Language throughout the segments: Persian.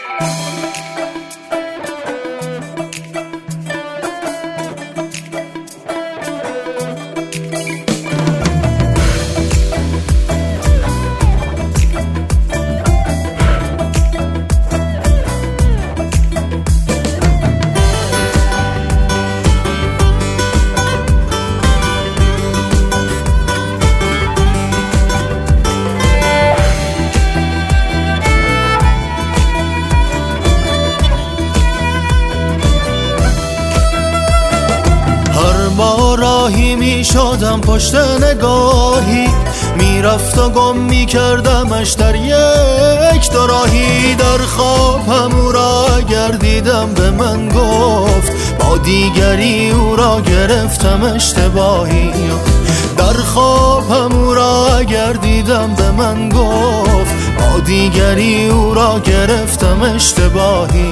با راهی می شدم پشت نگاهی، میرفت و گم می کردمش در یک دو راهی. در خوابم او را گردیدم، به من گفت با دیگری او را گرفتم اشتباهی. در خوابم او را گردیدم، به من گفت با دیگری او را گرفتم اشتباهی.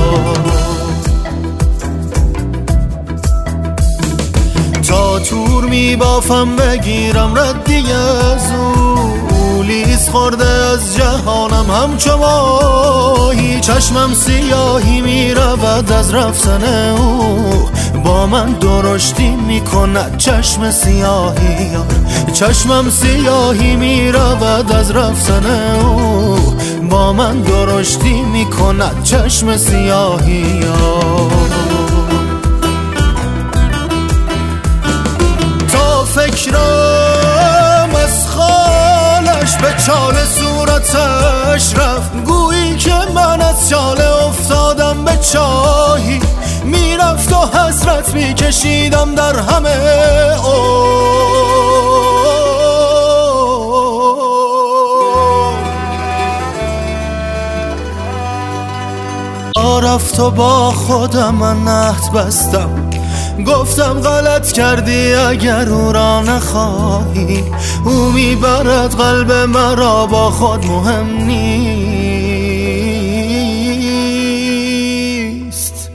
تا تور می بافم بگیرم ردی از او، لیز خورده از جهانم همچو ماهی. چشمم سیاهی می رود از رفتن او، با من درشتی می کند چشم سیاهی. چشمم سیاهی می رود از رفتن او، با من درشتی می کند چشم سیاهی. فکرم از خالش به چال صورتش رفت، گویی که من از چاله افتادم به چاهی. میرفت و حسرت میکشیدم در همه رفت و با خودم من عهد بستم، گفتم غلط کردی اگر او را نخواهی. او میبرد قلب مرا، با خود مهم نیست.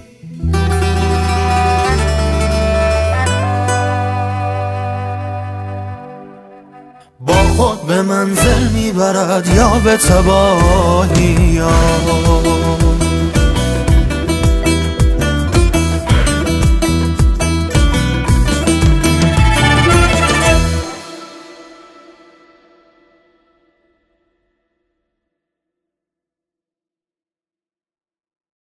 با خود به منزل میبرد یا به تباهی.